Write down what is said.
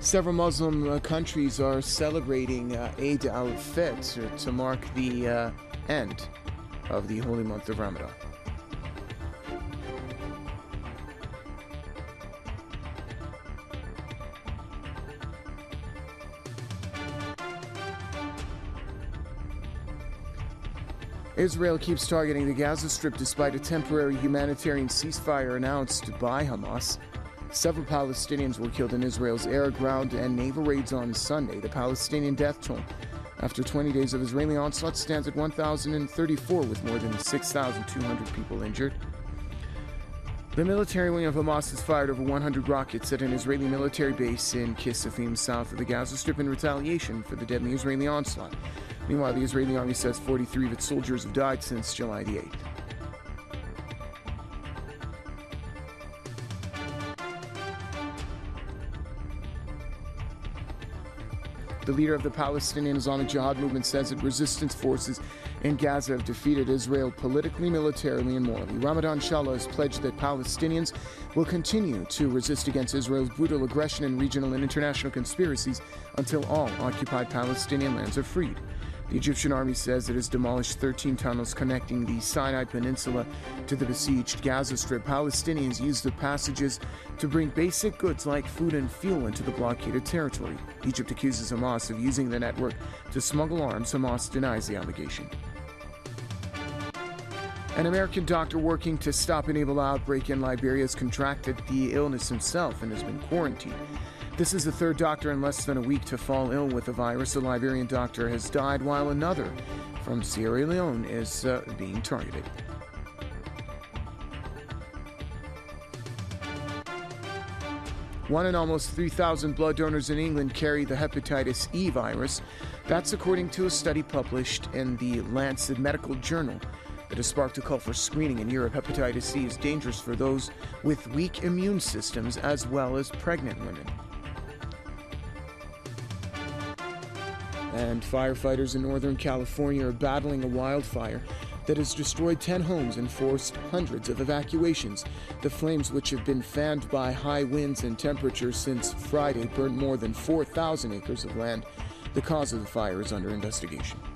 Several Muslim countries are celebrating Eid al-Fitr to mark the end of the holy month of Ramadan. Israel keeps targeting the Gaza Strip despite a temporary humanitarian ceasefire announced by Hamas. Several Palestinians were killed in Israel's air, ground, and naval raids on Sunday. The Palestinian death toll after 20 days of Israeli onslaught stands at 1,034, with more than 6,200 people injured. The military wing of Hamas has fired over 100 rockets at an Israeli military base in Kisafim, south of the Gaza Strip, in retaliation for the deadly Israeli onslaught. Meanwhile, the Israeli army says 43 of its soldiers have died since July the 8th. The leader of the Palestinian Islamic Jihad movement says that resistance forces in Gaza have defeated Israel politically, militarily, and morally. Ramadan Shallah has pledged that Palestinians will continue to resist against Israel's brutal aggression and regional and international conspiracies until all occupied Palestinian lands are freed. The Egyptian army says it has demolished 13 tunnels connecting the Sinai Peninsula to the besieged Gaza Strip. Palestinians used the passages to bring basic goods like food and fuel into the blockaded territory. Egypt accuses Hamas of using the network to smuggle arms. Hamas denies the allegation. An American doctor working to stop an Ebola outbreak in Liberia has contracted the illness himself and has been quarantined. This is the third doctor in less than a week to fall ill with the virus. A Liberian doctor has died, while another from Sierra Leone is being targeted. One in almost 3,000 blood donors in England carry the hepatitis E virus. That's according to a study published in the Lancet Medical Journal that has sparked a call for screening in Europe. Hepatitis C is dangerous for those with weak immune systems as well as pregnant women. And firefighters in Northern California are battling a wildfire that has destroyed 10 homes and forced hundreds of evacuations. The flames, which have been fanned by high winds and temperatures since Friday, burned more than 4,000 acres of land. The cause of the fire is under investigation.